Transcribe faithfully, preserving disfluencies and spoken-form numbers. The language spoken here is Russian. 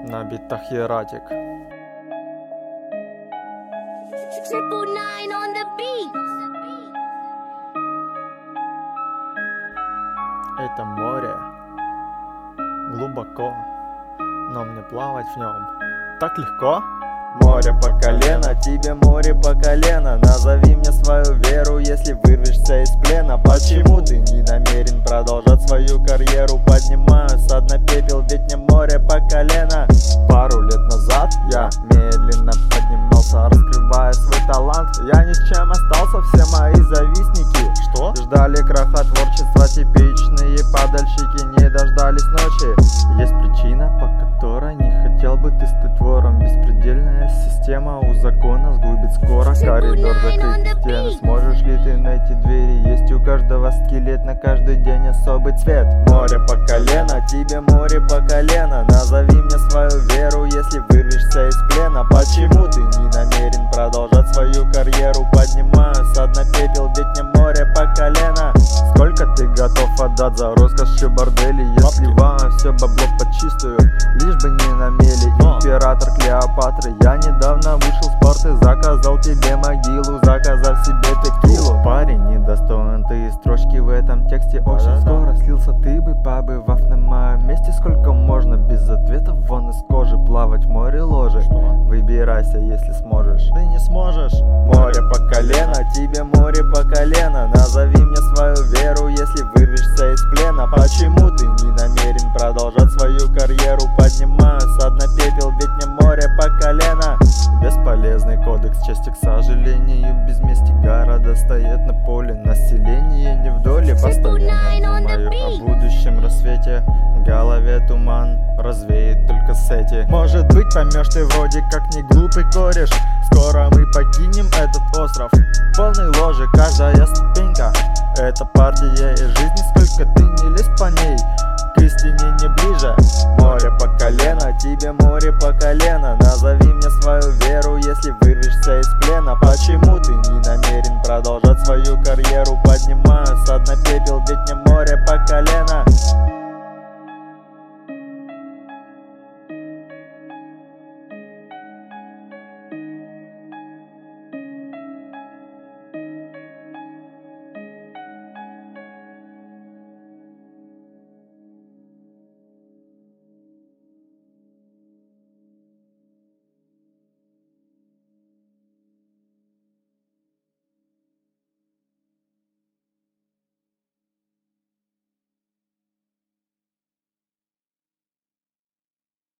На битах Ератик. Triple nine on the beat. Это море глубоко, но мне плавать в нем так легко. Море по колено, тебе море по колено. Назови мне свою веру, если вырвешься из плена. Почему ты не намерен продолжать свою карьеру? Поднимаю со дна пепел, ведь мне море по колено. Пару лет назад я медленно поднимался, раскрывая свой талант. Я ни с чем остался, все мои завистники Что? ждали краха творчества, типичные падальщики не дождались ночи. Есть причина, по которой не хотел бы ты стать вором. Беспредельная система у закона сгубит скоро. Коридор закрыт стены, сможешь ли ты найти двери? Есть у каждого скелет, на каждый день особый цвет. Море по колено, тебе море по колено. Назови мне свою веру, если вырвешься из плена. Почему ты не намерен продолжать свою карьеру? Поднимаю со дна пепел, ведь мне море по колено. Сколько ты готов отдать за роскошь и бордели? Я сливаю все бабло почистую, лишь бы не на мели. Император Клеопатры, я недавно вышел в спорт и заказал тебе могилу, заказав себе текилу. Парень недостоин, ты и строчки в этом тексте очень скоро слился. Ты бы, побывав на моем месте, сколько можно без ответа вон из кожи плавать в море ложе. Выбирайся, если сможешь. Ты не сможешь. Море по колено, тебе море по колено. Назови мне свою веру, если вырвешься из плена. Почему ты не намерен продолжать свою карьеру? Поднимаю со дна пепел, ведь мне море по колено. Бесполезный кодекс чести, к сожалению, без мести. Города стоят на поле, население не в доле. Постоянно думаю о будущем рассвете, в голове туман развеет только сети. Может быть, поймешь ты вроде как не глупый кореш. Скоро мы покинем этот остров, полный ложи каждая ступенька. Это партия из жизни, сколько ты не лезь по ней, к истине не ближе. Море по колено, тебе море по колено. Назови мне свою веру, если вырвешься из плена. Почему ты не намерен продолжать свою карьеру? Поднимаю со дна пепел, ведь мне море по колено.